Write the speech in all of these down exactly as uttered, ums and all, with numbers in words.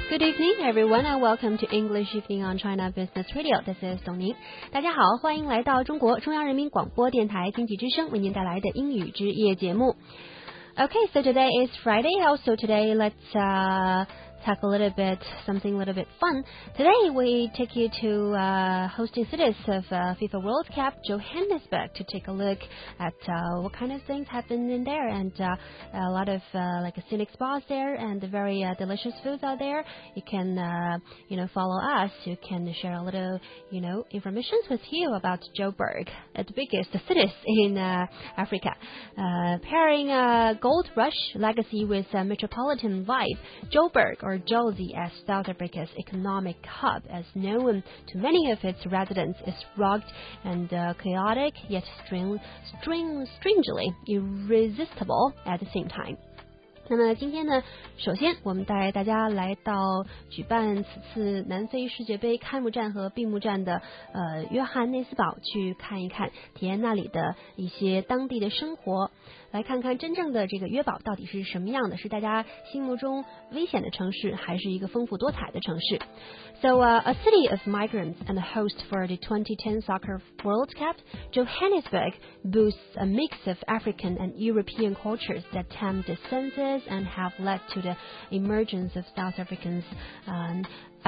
Good evening, everyone, and welcome to English Evening on China Business Radio. This is 董宁。大家好，欢迎来到中国中央人民广播电台经济之声为您带来的英语之夜节目。Okay, so today is Friday. Also today, let's uh, talk a little bit, something a little bit fun. Today we take you to uh, hosting cities of uh, FIFA World Cup, Johannesburg, to take a look at uh, what kind of things happen in there, and uh, a lot of uh, like scenic spots there, and very uh, delicious foods out there. You can, uh, you know, follow us. You can share a little, you know, information with you about Joburg, uh, the biggest cities in uh, Africa, uh, pairing uh, gold rush legacy with uh, metropolitan vibe. Joburg, or Jozi as South Africa's economic hub, as known to many of its residents, is rugged and uh, chaotic, yet string, string, strangely irresistible at the same time. 那么今天呢，首先我们带大家来到举办此次南非世界杯开幕战和闭幕战的呃约翰内斯堡，去看一看，体验那里的一些当地的生活，来看看真正的这个约堡到底是什么样的，是大家心目中危险的城市，还是一个丰富多彩的城市。So uh, a city of migrants and a host for the twenty ten Soccer World Cup, Johannesburg boasts a mix of African and European cultures that tempt the senses and have led to the emergence of South Africans' um,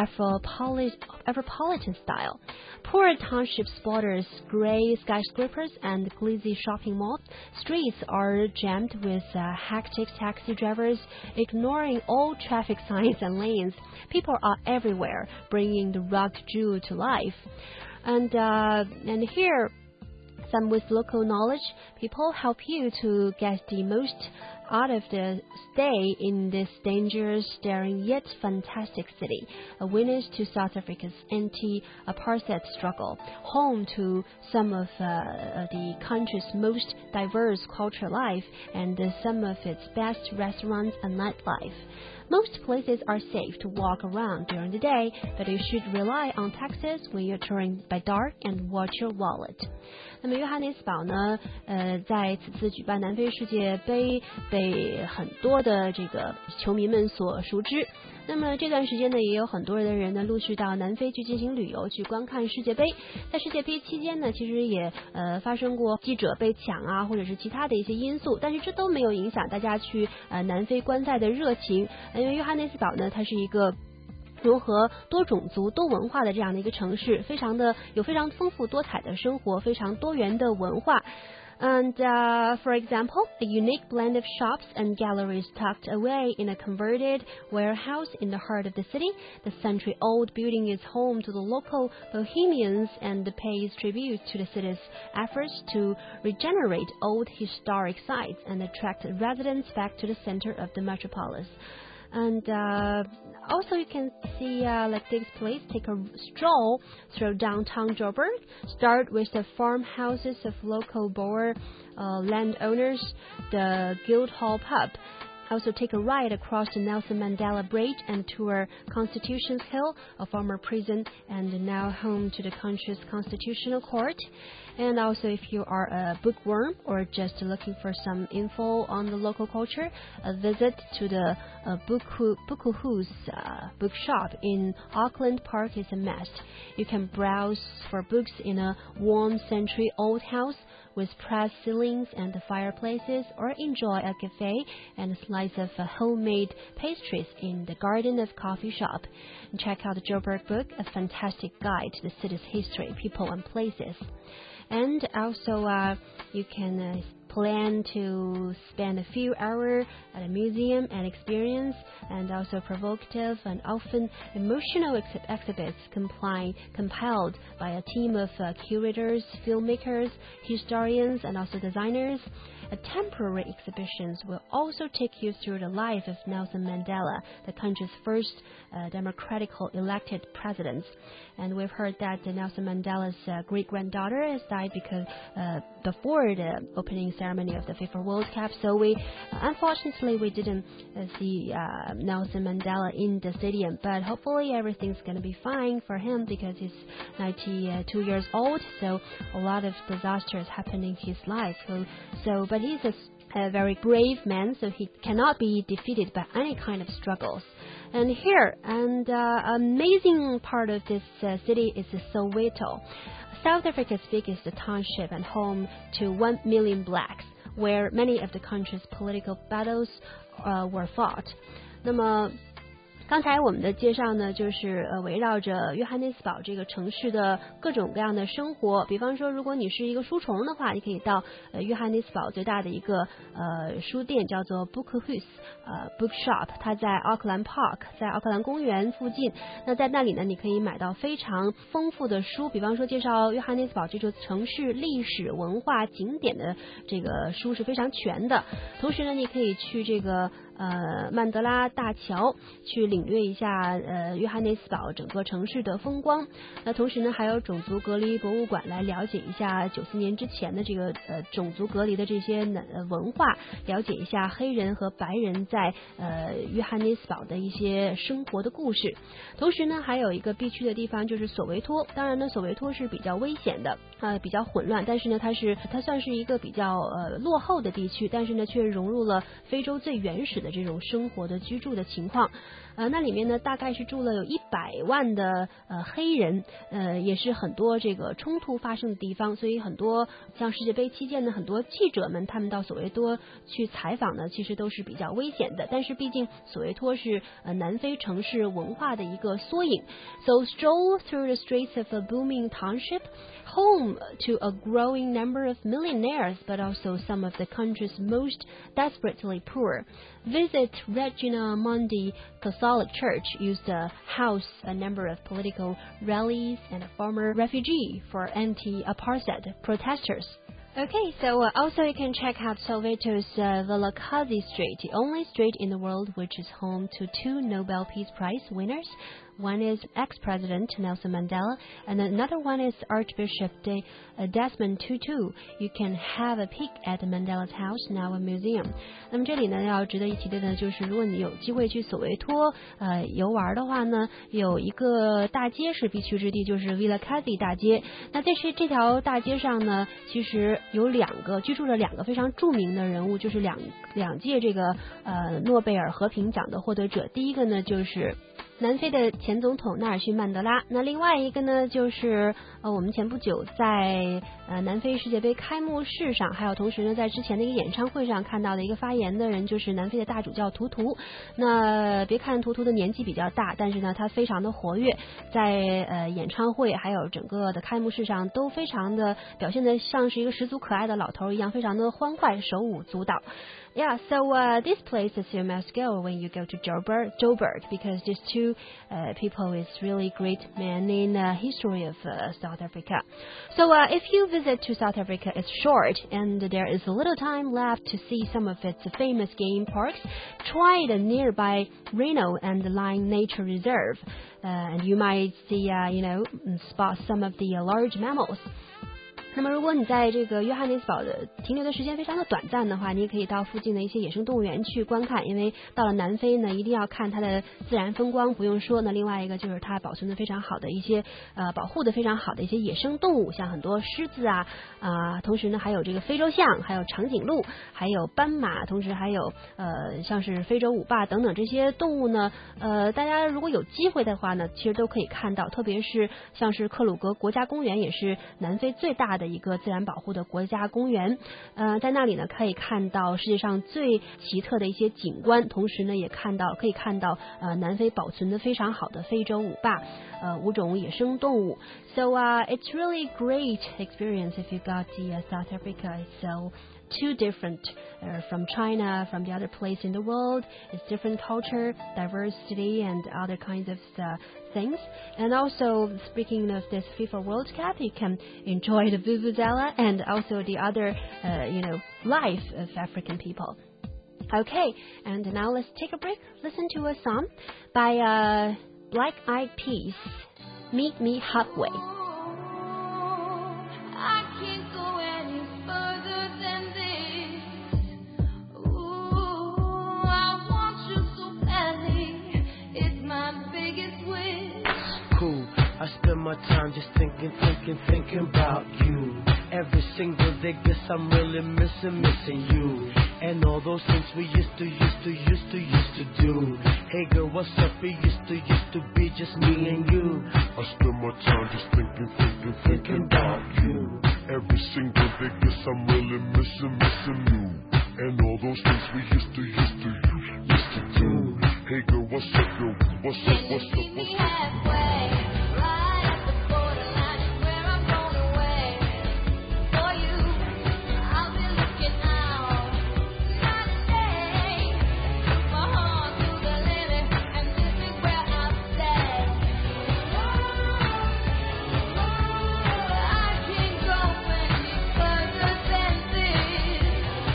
Afropolitan style. Poor township squatters, grey skyscrapers, and glitzy shopping malls. Streets are jammed with uh, hectic taxi drivers, ignoring all traffic signs and lanes. People are everywhere, bringing the rugged Jew to life. And uh, and here, some with local knowledge, people help you to get the most out of the stay in this dangerous, daring yet fantastic city, a witness to South Africa's anti-apartheid struggle, home to some of uh, the country's most diverse cultural life and uh, some of its best restaurants and nightlife. Most places are safe to walk around during the day, but you should rely on taxis when you're touring by dark and watch your wallet. 那么约翰内斯堡呢，呃，在此次举办南非世界杯，被很多的这个球迷们所熟知。那么这段时间呢，也有很多的人呢陆续到南非去进行旅游，去观看世界杯。在世界杯期间呢，其实也呃发生过记者被抢啊，或者是其他的一些因素，但是这都没有影响大家去呃南非观赛的热情。因为约翰内斯堡呢，它是一个融合多种族多文化的这样的一个城市，非常的有非常丰富多彩的生活，非常多元的文化。And uh, for example, a unique blend of shops and galleries tucked away in a converted warehouse in the heart of the city. The century-old building is home to the local bohemians and pays tribute to the city's efforts to regenerate old historic sites and attract residents back to the center of the metropolis. And uh, also you can see uh, like this place, take a stroll through downtown Joburg. Start with the farmhouses of local Boer uh, landowners, the Guildhall pub. Also take a ride across the Nelson Mandela Bridge and tour Constitution Hill, a former prison and now home to the country's constitutional court. And also if you are a bookworm or just looking for some info on the local culture, a visit to the uh, Buku, Bukuhu's uh, bookshop in Auckland Park is a must. You can browse for books in a warm century-old house with pressed ceilings and fireplaces, or enjoy a cafe and a slice of uh, homemade pastries in the garden of coffee shop. And check out the Joburg book, a fantastic guide to the city's history, people and places. And also uh, you can uh, plan to spend a few hours at a museum and experience, and also provocative and often emotional ex exhibits compli compiled by a team of uh, curators, filmmakers, historians, and also designers. A temporary exhibitions will also take you through the life of Nelson Mandela, the country's first uh, democratically elected president. And we've heard that uh, Nelson Mandela's uh, great-granddaughter has died because uh, before the opening ceremony of the FIFA World Cup. So we, uh, unfortunately, we didn't uh, see uh, Nelson Mandela in the stadium. But hopefully everything's going to be fine for him because he's ninety-two years old. So a lot of disasters happened in his life. So, so but he's a a very brave man, so he cannot be defeated by any kind of struggles. And here, and uh, amazing part of this uh, city is Soweto, South Africa's biggest township and home to one million blacks, where many of the country's political battles uh, were fought. 那么刚才我们的介绍呢，就是呃围绕着约翰内斯堡这个城市的各种各样的生活。比方说，如果你是一个书虫的话，你可以到呃约翰内斯堡最大的一个呃书店叫做 Bookhuis 呃 Bookshop， 它在奥克兰 Park， 在奥克兰公园附近。那在那里呢，你可以买到非常丰富的书，比方说介绍约翰内斯堡这座城市历史文化景点的这个书是非常全的。同时呢，你可以去这个呃曼德拉大桥去领略一下呃约翰内斯堡整个城市的风光。那同时呢，还有种族隔离博物馆来了解一下九四年之前的这个呃种族隔离的这些呃文化，了解一下黑人和白人在呃约翰内斯堡的一些生活的故事。同时呢，还有一个必去的地方就是索维托。当然呢，索维托是比较危险的，呃比较混乱，但是呢，它是它算是一个比较呃落后的地区，但是呢，却融入了非洲最原始的这种生活的居住的情况。呃，那里面呢，大概是住了有一百万的呃黑人，呃，也是很多这个冲突发生的地方，所以很多像世界杯期间的很多记者们，他们到索维多去采访呢，其实都是比较危险的。但是毕竟索维托是呃南非城市文化的一个缩影。So stroll through the streets of a booming township, home to a growing number of millionaires, but also some of the country's most desperately poor. Visit Regina Mundi Catholic Church, used to house a number of political rallies and a former refugee for anti-apartheid protesters. Okay, so uh, also you can check out Soweto's uh, Vilakazi Street, the only street in the world which is home to two Nobel Peace Prize winners. One is ex-president Nelson Mandela, and another one is Archbishop De, uh, Desmond Tutu. You can have a peek at Mandela's house, now a museum. 那么这里呢，要值得一提的呢，就是如果你有机会去索维托呃游玩的话呢，有一个大街是必去之地，就是 Vilakazi 大街。那在这这条大街上呢，其实有两个居住着两个非常著名的人物，就是两两届这个呃诺贝尔和平奖的获得者。第一个呢，就是南非的前总统纳尔逊曼德拉，那另外一个呢，就是呃我们前不久在呃南非世界杯开幕式上，还有同时呢在之前的一个演唱会上看到的一个发言的人，就是南非的大主教图图。那别看图图的年纪比较大，但是呢他非常的活跃，在呃演唱会还有整个的开幕式上都非常的表现的像是一个十足可爱的老头一样，非常的欢快，手舞足蹈。Yeah, so uh, this place is you must go when you go to Joburg, Joburg because these two uh, people is really great men in the uh, history of uh, South Africa. So uh, if you visit to South Africa, it's short and there is a little time left to see some of its famous game parks. Try the nearby Reno and Lion Nature Reserve, uh, and you might see, uh, you know, spot some of the uh, large mammals.那么如果你在这个约翰内斯堡的停留的时间非常的短暂的话，你也可以到附近的一些野生动物园去观看，因为到了南非呢，一定要看它的自然风光，不用说。那另外一个就是它保存的非常好的一些呃保护的非常好的一些野生动物，像很多狮子啊啊、呃，同时呢还有这个非洲象，还有长颈鹿，还有斑马，同时还有呃像是非洲舞霸等等这些动物呢，呃大家如果有机会的话呢，其实都可以看到，特别是像是克鲁格国家公园，也是南非最大的的一个自然保护的国家公园，呃，在那里呢可以看到世界上最奇特的一些景观，同时呢也看到可以看到呃南非保存的非常好的非洲舞霸，呃五种野生动物。So uh, it's really great experience if you got to uh, South Africa. So too different uh, from China, from the other place in the world. It's different culture, diversity, and other kinds of uh, things. And also, speaking of this FIFA World Cup, you can enjoy the vuvuzela and also the other, uh, you know, life of African people. Okay, and now let's take a break. Listen to a song by uh, Black Eyed Peas, Meet Me Halfway. I spend my time just thinking, thinking, thinking about you. Every single day, guess I'm really missing, missing you. And all those things we used to, used to, used to, used to do. Hey girl, what's up? It used to, used to be just me and you. I spend my time just thinking, thinking, thinking about you. Every single day, guess I'm really missing, missing you. And all those things we used to, used to, used to do. Hey girl, what's up, girl? What's up, what's up, what's up? Halfway, right at the borderline is where I'm going away. For you, I'll be looking out. Night and day, took my heart to the limit, and this is where I stay. I can't go any further than this.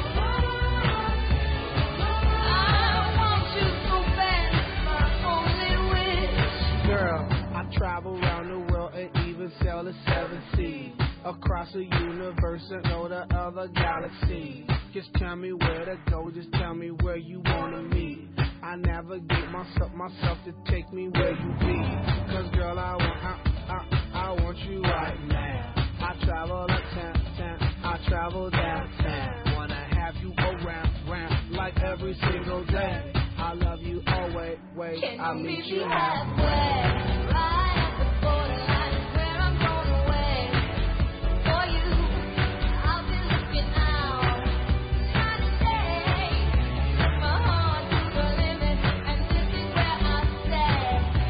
I want you so bad, it's my only wish. Girl, I travel around the world and even sail the seven seas. Across the universe and all the other galaxies. Just tell me where to go, just tell me where you wanna meet. I navigate myself, myself to take me where you be. Cause girl, I want, I, I, I want you right now. I travel uptown, town, I travel downtown. Wanna have you around, round, like every single day. I love you always, wait, Can I'll you meet meet you me halfway. halfway? Right at the borderline is where I'm going away. For you, I'll be looking out. Night and day, took my heart to the limit, and this is where I stay.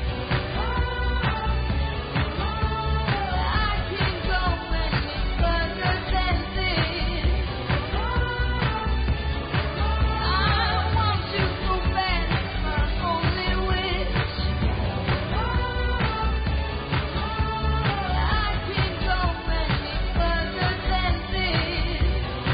I can't go any further than this. I want you so bad, it's my only wish. I can't go any further than this.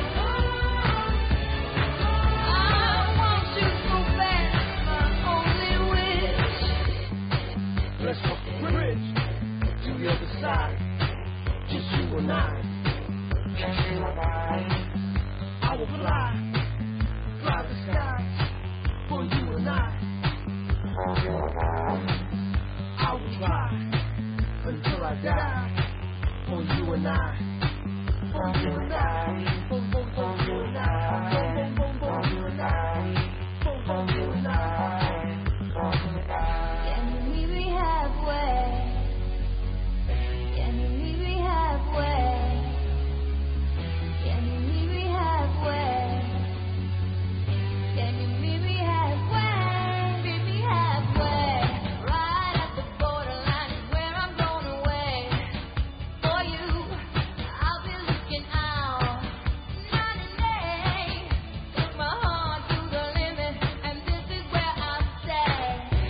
I want you so bad, it's my only wish. Let's walk the bridge to the other side. Just you and I. Just you and I. I will fly, fly the skies for you and I. For you and I. I will try until I die. For you and I. For you and I. For, for, for you and I. For, for, for, for you and I. For, for you and I. For you and I. Can you meet me halfway? Can you meet me halfway? Can you meet me halfway? Can you meet me halfway? Meet me halfway. Right at the borderline is where I'm going away. For you, I'll be looking out. Night and day, took my heart to the limit, and this is where I stay.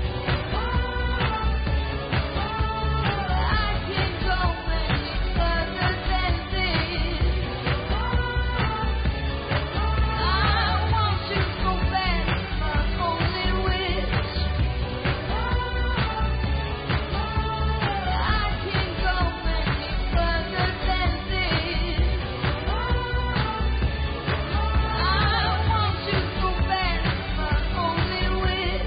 I can't go any further than this. I want you so bad, it's my only wish. I can't go any further than this. I want you so bad, it's my only wish.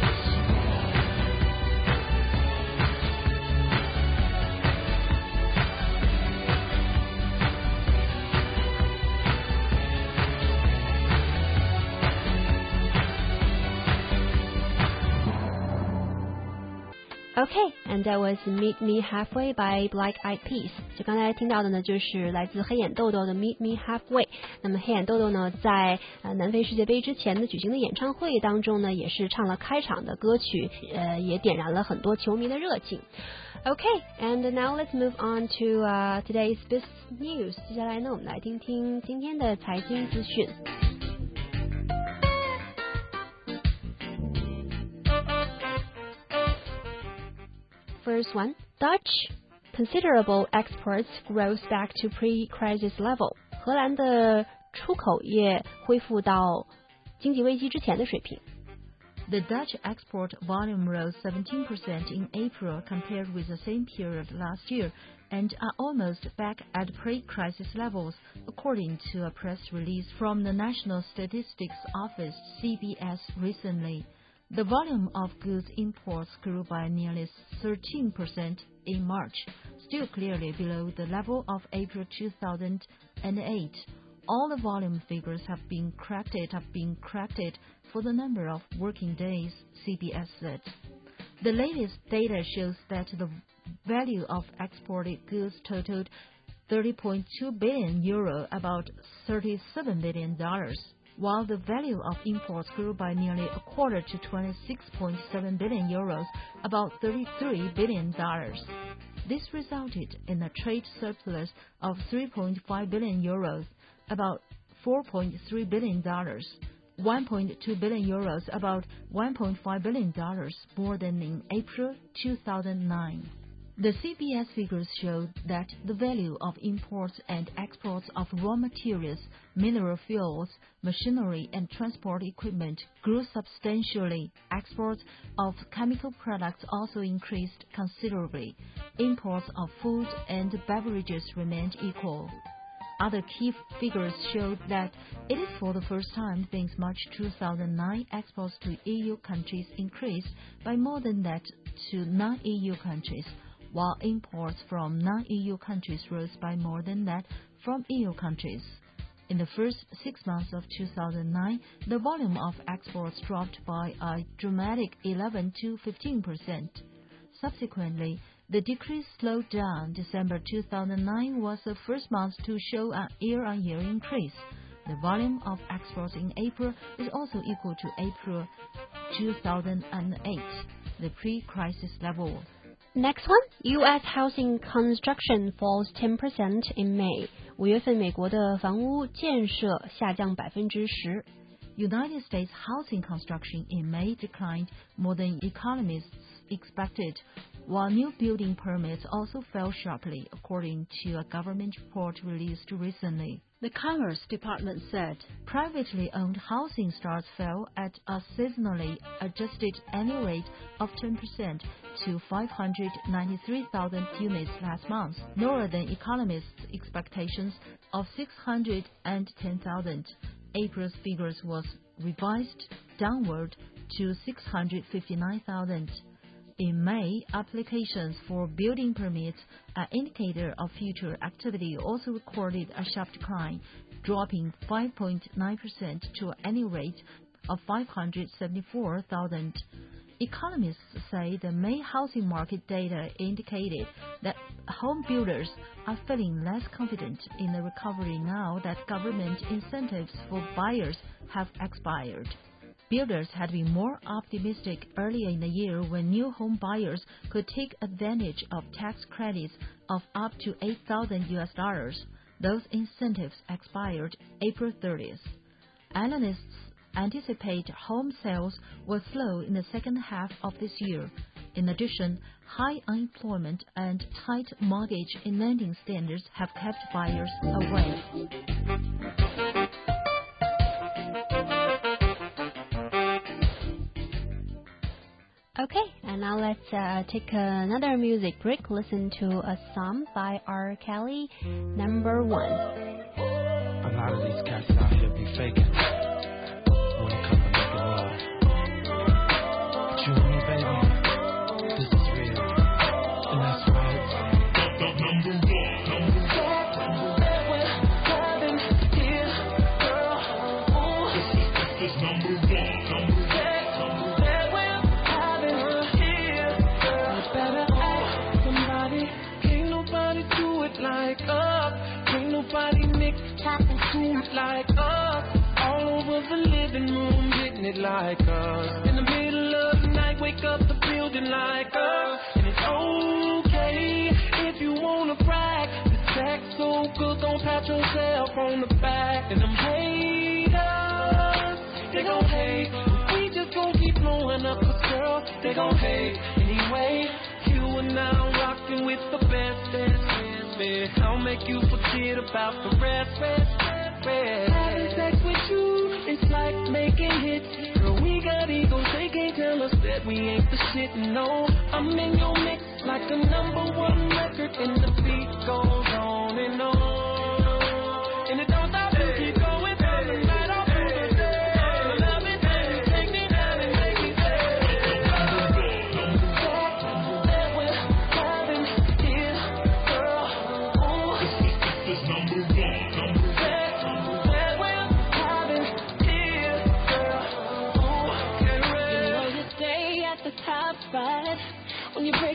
Okay, and that was Meet Me Halfway by Black Eyed Peas。就刚才听到的呢，就是来自黑眼豆豆的 Meet Me Halfway。那么黑眼豆豆呢，在呃南非世界杯之前的举行的演唱会当中呢，也是唱了开场的歌曲，呃，也点燃了很多球迷的热情。Okay, and now let's move on to uh, today's business news。接下来呢，我们来听听今天的财经资讯。First one, Dutch considerable exports grows back to pre-crisis level. 荷兰的出口业恢复到经济危机之前的水平。 The Dutch export volume rose seventeen percent in April compared with the same period last year and are almost back at pre-crisis levels, according to a press release from the National Statistics Office C B S recently. The volume of goods imports grew by nearly thirteen percent in March, still clearly below the level of April two thousand eight, all the volume figures have been corrected have been corrected for the number of working days, C B S said. The latest data shows that the value of exported goods totaled thirty point two billion euro, about thirty-seven billion dollars, while the value of imports grew by nearly a quarter to twenty-six point seven billion euros, about thirty-three billion dollars. This resulted in a trade surplus of three point five billion euros, about four point three billion dollars, one point two billion euros, about one point five billion dollars more than in April two thousand nine. The C B S figures showed that the value of imports and exports of raw materials, mineral fuels, machinery, and transport equipment grew substantially. Exports of chemical products also increased considerably. Imports of food and beverages remained equal. Other key figures showed that it is for the first time since March two thousand nine exports to E U countries increased by more than that to non-E U countries, while imports from non-E U countries rose by more than that from E U countries. In the first six months of two thousand nine, the volume of exports dropped by a dramatic eleven to fifteen percent. Subsequently, the decrease slowed down. December two thousand nine was the first month to show a year-on-year increase. The volume of exports in April is also equal to April two thousand eight, the pre-crisis level. Next one, U S housing construction falls ten percent in May. 五月份美国的房屋建设下降百分之十。 United States housing construction in May declined more than economists expected, while new building permits also fell sharply, according to a government report released recently. The Commerce Department said privately owned housing starts fell at a seasonally adjusted annual rate of ten percent to five hundred ninety-three thousand units last month, lower than economists' expectations of six hundred ten thousand. April's figures was revised downward to six hundred fifty-nine thousand. In May, applications for building permits, an indicator of future activity, also recorded a sharp decline, dropping five point nine percent to an annual rate of five hundred seventy-four thousand. Economists say the May housing market data indicated that home builders are feeling less confident in the recovery now that government incentives for buyers have expired. Builders had been more optimistic earlier in the year when new home buyers could take advantage of tax credits of up to eight thousand U S dollars. Those incentives expired April thirtieth. Analysts anticipate home sales will slow in the second half of this year. In addition, high unemployment and tight mortgage and lending standards have kept buyers away. Okay, and now let's uh, take another music break. Listen to a song by R. Kelly, Number One. A lot of these cats out here be faking. Wanna come and make it love. But you and me, baby, this is real. And that's right. Number one, number like us, all over the living room, getting it like us. In the middle of the night, wake up the building like us. And it's okay if you wanna brag. The sex so good, don't pat yourself on the back. And them haters, they gon' hate. We just gon' keep blowing up, 'cause girl, they gon' hate. Anyway, you and I rockin' with the best, best, best, best. I'll make you forget about the rest, rest. Having sex with you, it's like making hits. Girl, we got egos, they can't tell us that we ain't the shit. No, I'm in your mix like a number one record, and the beat goes on and on. And it don't stop, we keep going from the night all through the day. I love it, baby, take me down and make me say that we're having here, girl. Ooh, it's number one, number one.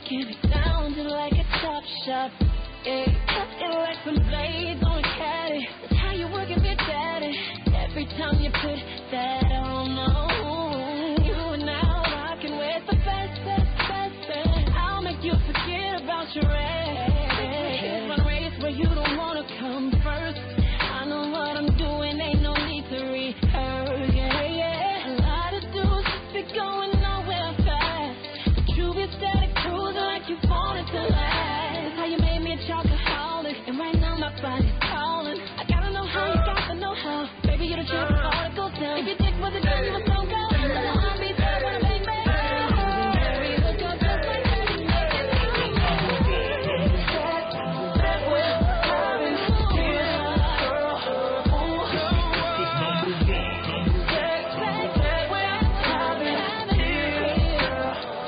breaking it down just like a chop shop. Yeah, cut it like some blades on a caddy. That's how you work it, bitch, at it. Every time you put that on, oh, you are now rocking with the best, best, best, best. I'll make you forget about your ex. Here's my race where you don't wanna come first. I know what I'm doing, ain't no need to rehearse. Yeah, yeah. A lot of dudes just be going nowhere fast. But you be steady cruising like you wanted to last. How you made me a chocoholic, and right now my body's calling. I gotta know how you got the know-how. Baby, you the champ, all to go down. If your dick wasn't down, you was so good. I'll be there when I make me. Very look up just like that. That we're having here, girl. Ooh, sex, sex, that we're having here.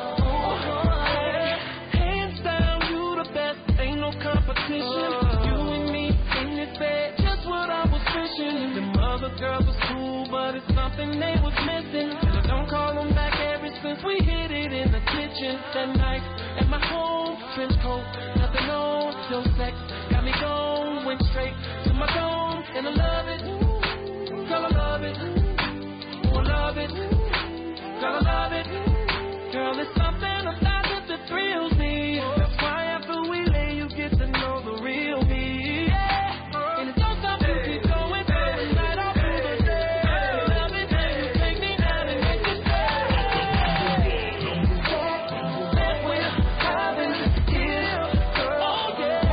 Ooh, hands down, you the best. Ain't no competition. You and me in this bed, just what I was fishing. Them other girls was cool, but it's something they was missing. And I don't call them back ever since we hit it in the kitchen that night at my home. Trench coat, nothing on, no sex, got me going, went straight to my dome, and I love it. Girl, I love it. Oh, I love it. Girl, I love it. Girl, there's something about it that thrills me. That's why after we lay, you get to know the real me. Yeah. And it's don't stop to keep going, going right off to the day. Love it, you take me down and make me stay. That we're having here, girl. Oh, yeah.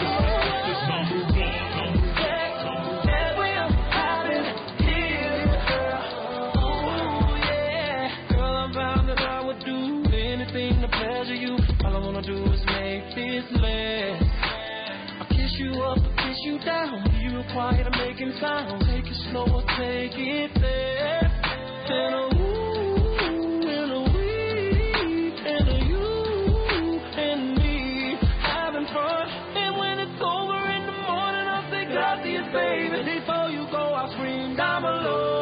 That we're having here, girl. Oh, yeah. Girl, I vowed that I would do anything to pleasure you. All I wanna do is make this last. I'll kiss you up, kiss you down. Be real quiet, I'm making sound. Take it slower, take it there. And a ooh, and a we, and a you, and me, having fun. And when it's over in the morning, I'll say gracias, baby. Before you go, I'll scream down below.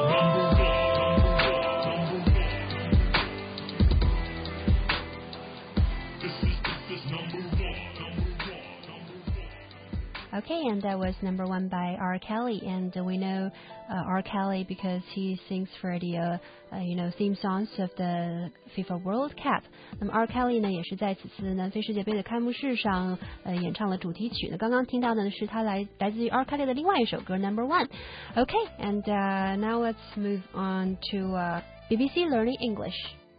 Okay, and that was number one by R. Kelly, and uh, we know uh, R. Kelly because he sings for the uh, uh, you know theme songs of the FIFA World Cup. 那么 R. Kelly 呢，也是在此次南非世界杯的开幕式上呃演唱了主题曲。那刚刚听到的呢是他来来自于 R. Kelly 的另外一首歌 Number One。Okay, and uh, now let's move on to uh, B B C Learning English.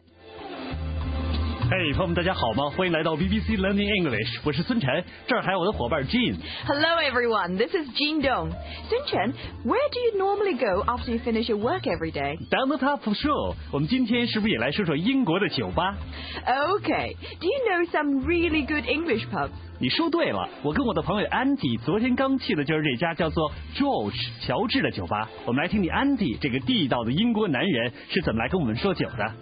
嘿、hey, 朋友们，大家好吗？欢迎来到 B B C Learning English， 我是孙晨，这儿还有我的伙伴 Jean。 Hello everyone, this is Jean Dong. Sun Chen, where do you normally go after you finish your work every day? Down the top of show， 我们今天是不是也来说说英国的酒吧 Okay, do you know some really good English pubs? 你说对了，我跟我的朋友 Andy 昨天刚去的就是这家叫做 George 乔治的酒吧。我们来听听 Andy 这个地道的英国男人是怎么来跟我们说酒的。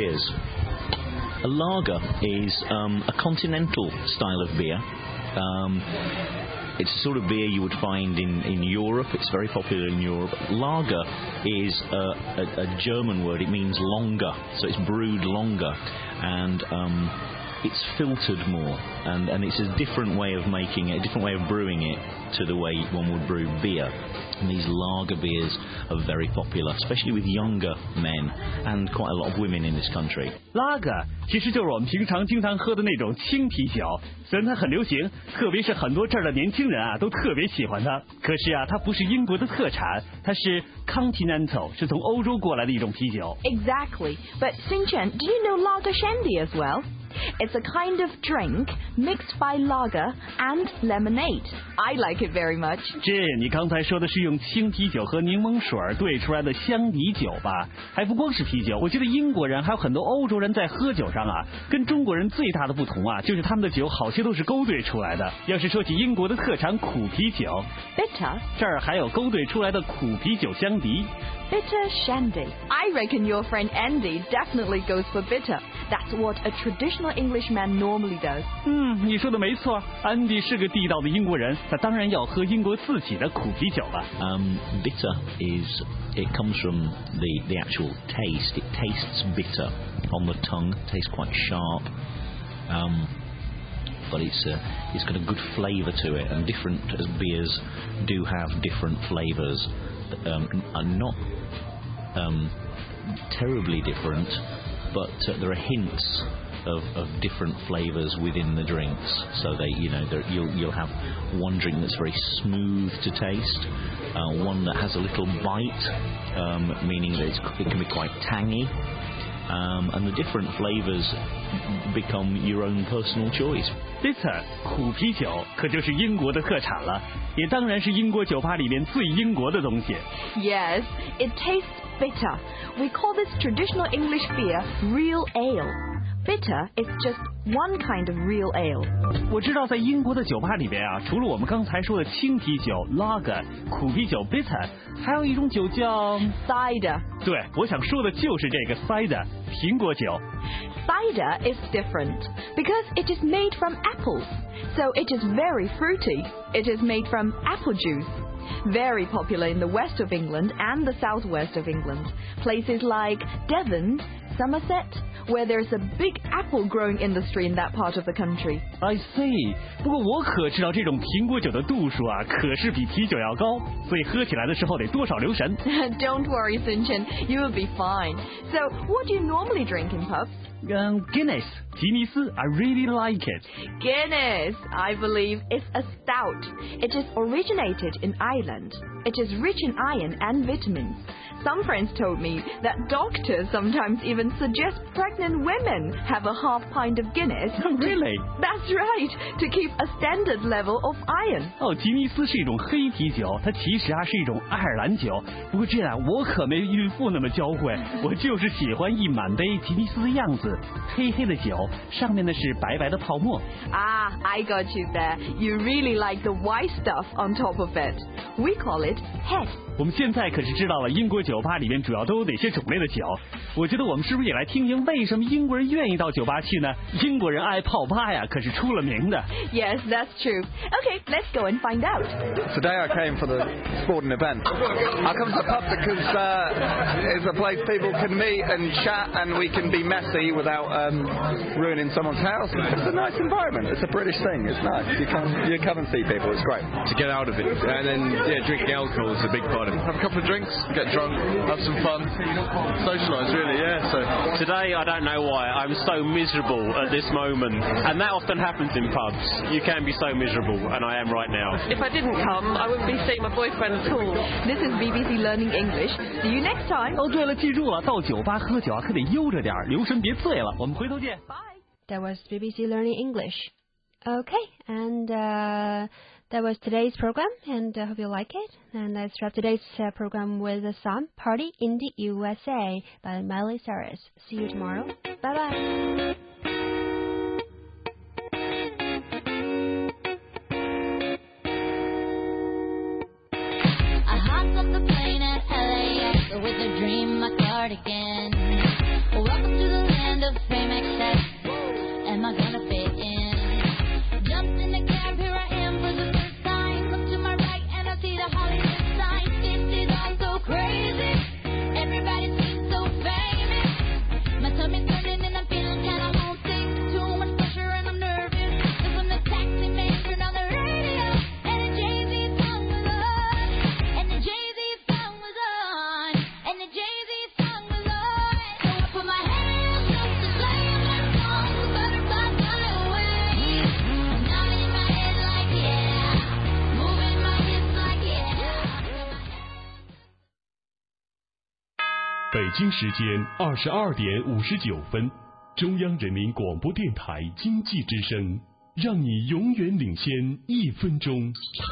Cheers.A lager is um, a continental style of beer. Um, it's the sort of beer you would find in, in Europe. It's very popular in Europe. Lager is a, a, a German word. It means longer. So it's brewed longer. And um, it's filtered more. And, and it's a different way of making it, a different way of brewing it to the way one would brew beer. And these lager beers are very popular, especially with younger men and quite a lot of women in this country. Lager 其实就是我们平常经常喝的那种轻啤酒，虽然它很流行，特别是很多这儿的年轻人啊都特别喜欢它。可是啊，它不是英国的特产，它是 continental， 是从欧洲过来的一种啤酒。 Exactly, but Sun Chen, do you know lager shandy as well? It's a kind of drink mixed by lager and lemonade. I like it very much. 这你刚才说的是用青啤酒和柠檬水兑出来的香底酒吧？还不光是啤酒，我觉得英国人还有很多欧洲人在喝酒上啊，跟中国人最大的不同啊，就是他们的酒好些都是勾兑出来的。要是说起英国的特产苦啤酒 Bitter? 这儿还有勾兑出来的苦啤酒香底。 Bitter shandy. I reckon your friend Andy definitely goes for bitter. That's what a traditional Englishman normally does. 嗯，你说的没错，安迪是个地道的英国人，他当然要喝英国自己的苦啤酒了。 Um, bitter is, it comes from the, the actual taste. It tastes bitter on the tongue, tastes quite sharp. Um, but it's uh, it's got a good flavour to it, and different beers do have different flavours, um, and not um, terribly different, but uh, there are hints of, of different flavours within the drinks. So they, you know, you'll you'll have one drink that's very smooth to taste, uh, one that has a little bite, um, meaning that it's, it can be quite tangy. Um, and the different flavors become your own personal choice. Bitter 苦啤酒可就是英国的特产了，也当然是英国酒吧里面最英国的东西。 Yes, it tastes bitter. We call this traditional English beer real ale. Bitter is just one kind of real ale. 我知道在英国的酒吧里边啊，除了我们刚才说的轻啤酒 lager 苦啤酒 bitter， 还有一种酒叫 cider. 对，我想说的就是这个 cider 苹果酒。 Cider is different because it is made from apples, so it is very fruity. It is made from apple juice. Very popular in the west of England and the southwest of England. Places like Devon, Somerset, where there's a big apple growing industry in that part of the country. I see. 不过我可知道这种苹果酒的度数啊，可是比啤酒要高，所以喝起来的时候得多少留神。 Don't worry, Sinchen, you will be fine. So, what do you normally drink in pubs? Um, Guinness, 吉尼斯 I really like it. Guinness, I believe, is a stout. It is originated in Ireland. It is rich in iron and vitamins. Some friends told me that doctors sometimes even suggest pregnant women have a half pint of Guinness. Really? That's right, to keep a standard level of iron. 哦，吉尼斯是一种黑啤酒，它其实啊是一种爱尔兰酒。不过这样我可没孕妇那么娇贵，我就是喜欢一满杯吉尼斯的样子，黑黑的酒，上面呢是白白的泡沫。 Ah, I got you there. You really like the white stuff on top of it. We call it head. 我们现在可是知道了英国酒吧里面主要都有哪些种类的酒。我觉得我们是不是也来听听为什么英国人愿意到酒吧去呢？英国人爱泡吧呀，可是出了名的。 Yes, that's true. Okay, let's go and find out. Today I came for the sporting event. I come to the pub because uh, it's a place people can meet and chat and we can be messy without um, ruining someone's house. It's a nice environment. It's a British thing. It's nice. You come, you come and see people. It's great. To get out of it. And then, yeah, drinking alcohol is a big part of it. Have a couple of drinks, get drunk, have some fun, socialise really, yeah. So today, I don't know why, I'm so miserable at this moment. And that often happens in pubs. You can be so miserable, and I am right now. If I didn't come, I wouldn't be seeing my boyfriend at all. This is B B C Learning English. See you next time. 哦，对了，记住了，到酒吧喝酒啊，可得悠着点，留神别醉了。我们回头见。 Bye. That was B B C Learning English. Okay, and uh, that was today's program, and I hope you like it. And let's wrap today's uh, program with a song, Party in the U S A by Miley Cyrus. See you tomorrow. Bye-bye. I hopped off the plane at L A X with a dream, my cardigan. Welcome to the land of fame excess. Am I gonna fit in? Jumped in the cab, here I am for the first time. Look to my right and I see the Hollywood sign. This is all so crazy. Everybody seems so famous. My tummy's turning and I'm feeling kinda homesick. Too much pressure and I'm nervous. Cause when the taxi man turned on the radio and the Jay-Z song was on. And the Jay-Z song was on. And the Jay-Z song was on. So I put my hands up to play my song. Butterfly fly away. Now in my head like yeah. Moving my hips like yeah. 北京时间二十二点五十九分，中央人民广播电台经济之声，让你永远领先一分钟。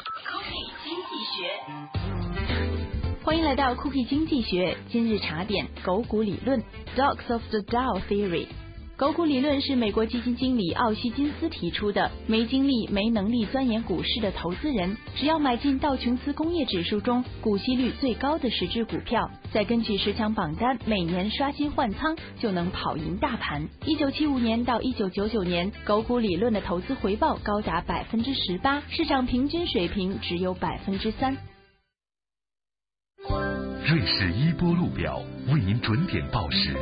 欢迎来到酷皮经济学今日茶点狗股理论 Dogs of the Dow Theory。狗股理论是美国基金经理奥希金斯提出的，没精力、没能力钻研股市的投资人，只要买进道琼斯工业指数中股息率最高的十只股票，再根据十强榜单每年刷新换仓，就能跑赢大盘。一九七五年到一九九九年，狗股理论的投资回报高达百分之十八，市场平均水平只有百分之三。 瑞士伊波路表为您准点报时。